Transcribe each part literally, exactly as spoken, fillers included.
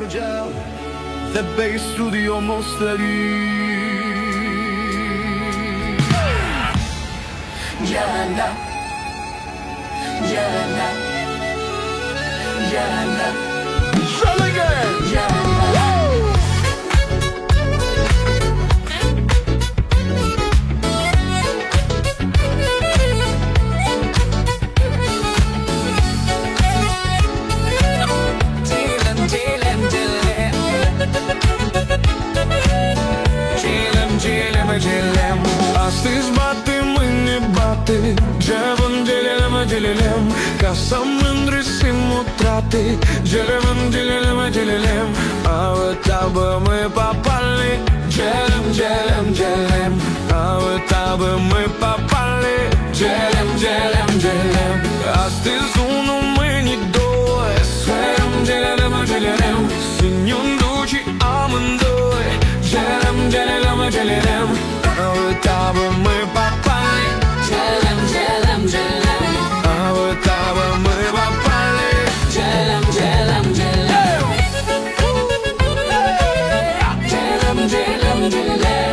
gel dhe bëj studio mos të ri. Gjana, gjana, gjana. Try again. Gjana. Astăzi bate, mâine bate, Gelem, gelem, gelem, ca să mândri simutrate. Gelem, gelem, gelem, avătabă măi papale. Gelem, gelem, gelem, avătabă măi papale. Gelem, gelem, gelem, astăzi unu, mâine doi. Gelem, gelem, gelem, să-mi duci amândoi. Gelem, gelem, gelem, avătabă măi papale. Gelem, gelem, gelem, avătabă măi papale. gelem, gelem, gelem, gelem, gelem, gelem.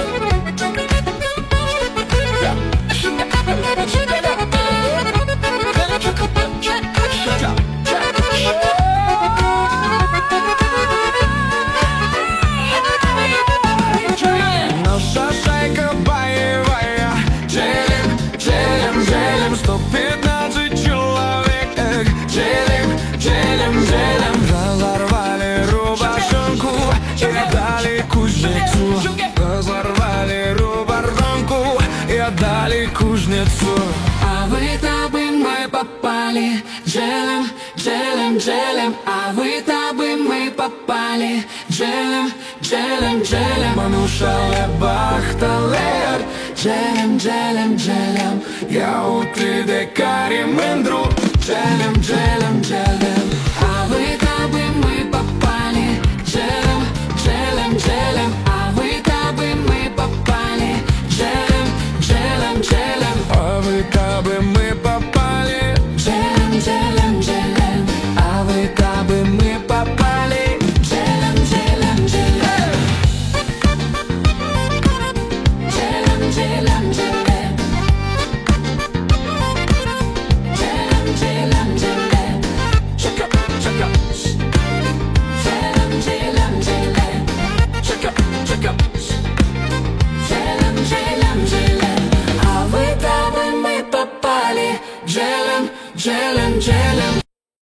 Наша шайка боевая. Gelem, gelem, gelem, сто пятнадцать человек. Gelem, gelem, gelem, разорвали рубашонку и отдали кузнецу. Разорвали рубашонку и отдали кузнецу. А в этапы мы попали. Gelem, gelem, gelem, а в этапы мы попали. Gelem, gelem, gelem, Manușale Bachtaler. gelem, gelem, gelem. Ia uite de care mândru. Gelem, gelem, gelem, а в этапы мы попали. Gelem, gelem, gelem, а в этапы мы попали. Gelem, gelem, gelem, А в этапы мы попали. gelem, gelem, gelem, А в этапы мы попали. gelem, gelem, gelem, gelem, gelem, gelem, gelem, gelem, gelem. Check up, check up, Gelem, gelem, gelem, check up, check up. gelem, gelem, gelem. А в этапы мы попали. Gelem, gelem, gelem.